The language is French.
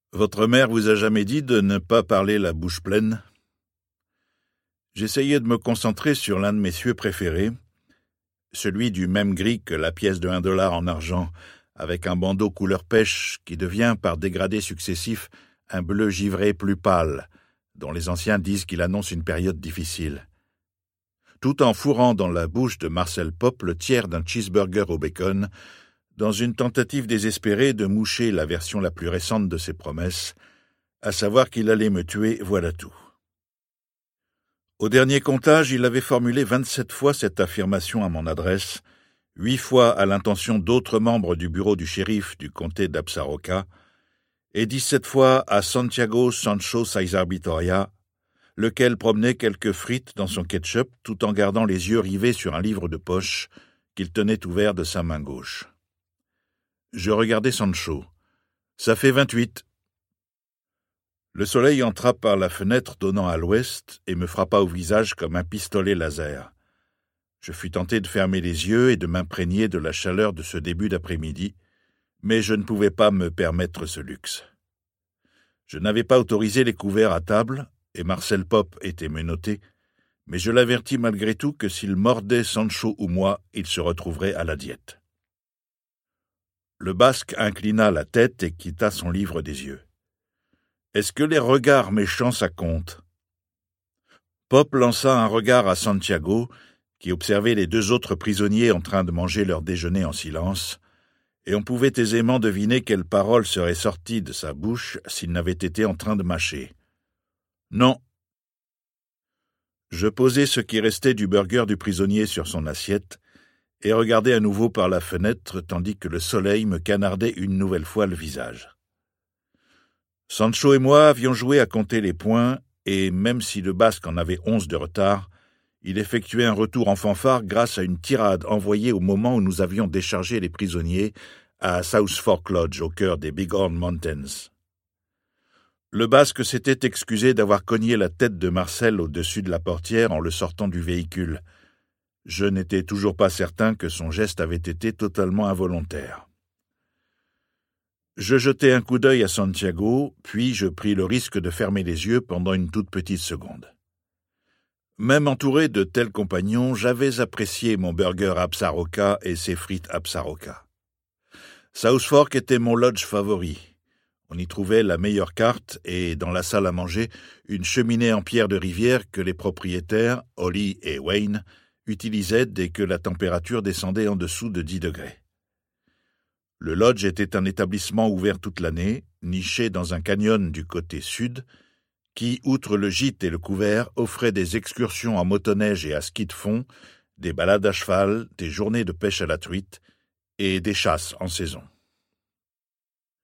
Votre mère vous a jamais dit de ne pas parler la bouche pleine? J'essayais de me concentrer sur l'un de mes cieux préférés, celui du même gris que la pièce de $1 en argent, avec un bandeau couleur pêche qui devient, par dégradés successifs, un bleu givré plus pâle, dont les anciens disent qu'il annonce une période difficile. Tout en fourrant dans la bouche de Marcel Popp le tiers d'un cheeseburger au bacon, dans une tentative désespérée de moucher la version la plus récente de ses promesses, à savoir qu'il allait me tuer, voilà tout. Au dernier comptage, il avait formulé 27 fois cette affirmation à mon adresse, 8 fois à l'intention d'autres membres du bureau du shérif du comté d'Absaroka, et 17 fois à Santiago Sancho Caesar Vitoria, lequel promenait quelques frites dans son ketchup tout en gardant les yeux rivés sur un livre de poche qu'il tenait ouvert de sa main gauche. Je regardais Sancho. Ça fait 28. Le soleil entra par la fenêtre donnant à l'ouest et me frappa au visage comme un pistolet laser. Je fus tenté de fermer les yeux et de m'imprégner de la chaleur de ce début d'après-midi, mais je ne pouvais pas me permettre ce luxe. Je n'avais pas autorisé les couverts à table, et Marcel Popp était menotté, mais je l'avertis malgré tout que s'il mordait Sancho ou moi, il se retrouverait à la diète. Le Basque inclina la tête et quitta son livre des yeux. Est-ce que les regards méchants ça compte? Popp lança un regard à Santiago, qui observait les 2 autres prisonniers en train de manger leur déjeuner en silence, et on pouvait aisément deviner quelles paroles seraient sorties de sa bouche s'il n'avait été en train de mâcher. Non. Je posai ce qui restait du burger du prisonnier sur son assiette et regardai à nouveau par la fenêtre tandis que le soleil me canardait une nouvelle fois le visage. Sancho et moi avions joué à compter les points et, même si le Basque en avait 11 de retard, il effectuait un retour en fanfare grâce à une tirade envoyée au moment où nous avions déchargé les prisonniers à South Fork Lodge, au cœur des Bighorn Mountains. Le Basque s'était excusé d'avoir cogné la tête de Marcel au-dessus de la portière en le sortant du véhicule. Je n'étais toujours pas certain que son geste avait été totalement involontaire. Je jetai un coup d'œil à Santiago, puis je pris le risque de fermer les yeux pendant une toute petite seconde. Même entouré de tels compagnons, j'avais apprécié mon burger Absaroka et ses frites Absaroka. South Fork était mon lodge favori. On y trouvait la meilleure carte et, dans la salle à manger, une cheminée en pierre de rivière que les propriétaires, Holly et Wayne, utilisaient dès que la température descendait en dessous de 10 degrés. Le lodge était un établissement ouvert toute l'année, niché dans un canyon du côté sud, qui, outre le gîte et le couvert, offrait des excursions en motoneige et à ski de fond, des balades à cheval, des journées de pêche à la truite et des chasses en saison.